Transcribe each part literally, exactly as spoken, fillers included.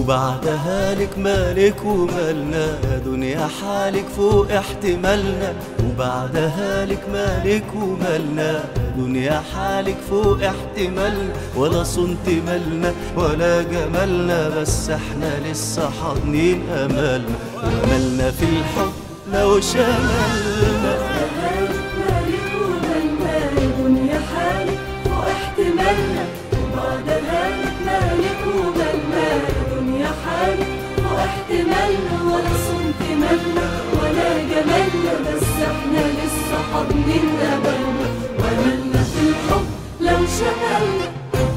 وبعدها لك مالك ومالنا، دنيا حالك فوق احتمالنا. وبعدها لك مالك ومالنا، دنيا حالك فوق احتمالنا. ولا صنت مالنا ولا جمالنا، بس احنا لسه حاضنين امالنا، واملنا في الحب لو شملنا. مالك ومالنا، دنيا حالك فوق احتمالنا. وبعدها لك مالك ومالنا، دنيا حالك فوق احتمالنا. ولا صنت مالنا ولا جمالنا، بس احنا لسه حاضنين امالنا، واملنا في الحب لو شملنا.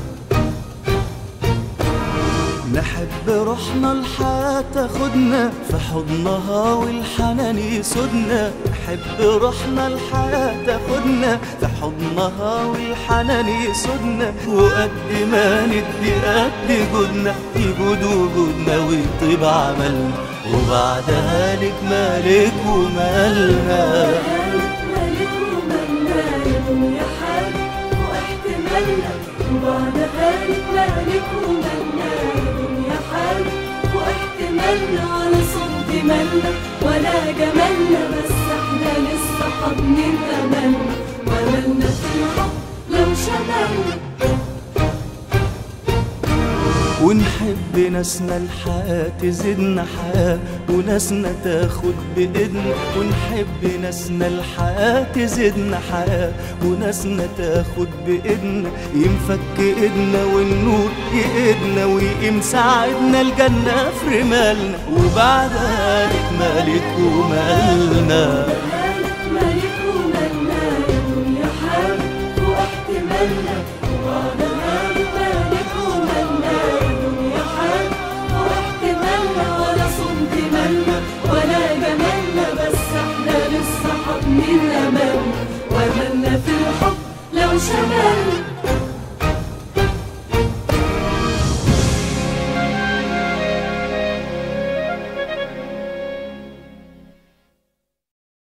نحب روحنا الحياة تاخدنا في حضنها والحنان يسودنا. نحب روحنا الحياة تاخدنا في حضنها والحنان يسودنا. وقد ما ندي قد جودنا، يجود وجودنا ويطيب عملنا. وبعدها لك مالك ومالنا، مالك ومالنا، دنيا حالك فوق احتمالنا. وبعدها لك مالك ومالنا، دنيا حالك فوق احتمالنا. ولا صنت مالنا ولا جمالنا، بس احنا لسه حاضنين املنا، واملنا في الحب لو شملنا. ونحب ناسنا الحياة تزيدنا حياة، وناسنا تاخد بإيدنا. ونحب ناسنا الحياة تزيدنا حياة، وناسنا تاخد بإيدنا. ينفك إيدنا والنور يقيدنا، ويقيم ساعدنا الجنة في رمالنا. وبعدها لك مالك ومالنا، مالك ومالنا، دنيا حالك فوق احتمالنا. وبعدها لك مالك ومالنا، دنيا حالك فوق احتمالنا. ولا صنت مالنا ولا جمالنا، بس احنا لسه حاضنين املنا، واملنا في الحب لو شملنا.